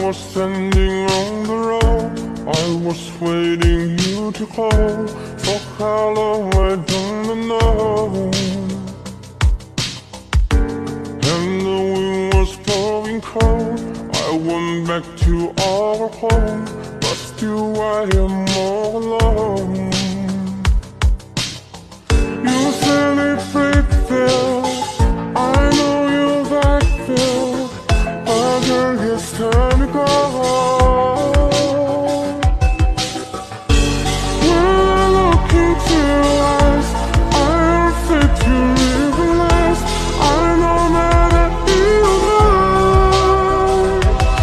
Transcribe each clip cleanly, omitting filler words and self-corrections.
was standing on the road, I was waiting you to call. For how long I don't know. And the wind was blowing cold, I went back to our home, but still I am all alone. You said it right there, I know you back there, but girl, it's time to go. When I look into your eyes, I am fit to realize I know that you lie.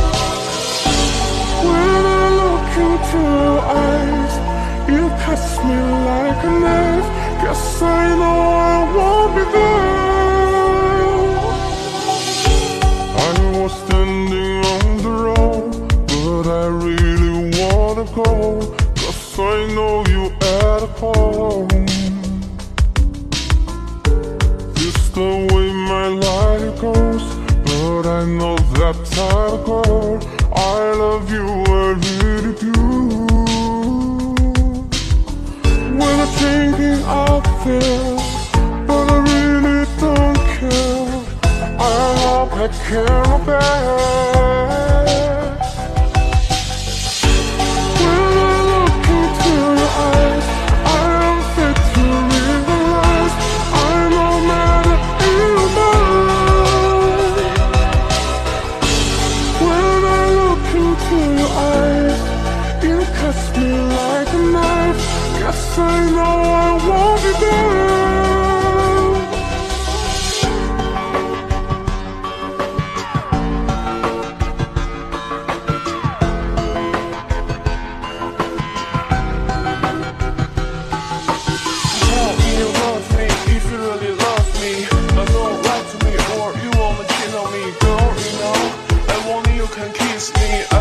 When I look into your eyes, you cut me like a knife. Guess I know I won't be there. I was standing on the road, but I really wanna go, 'cause I know you at home. This the way my life goes, but I know that time ago I love you, I really do. When I'm thinking out there, but I really don't care, I hope I can back. When I look into your eyes, I am fit to realize I know that you're mine. When I look into your eyes, you cut me like a knife. Guess I know I won't be there. Tell me you love me, if you really love me, but don't lie to me or you wanna cheat on me, girl. You know, I want you can kiss me.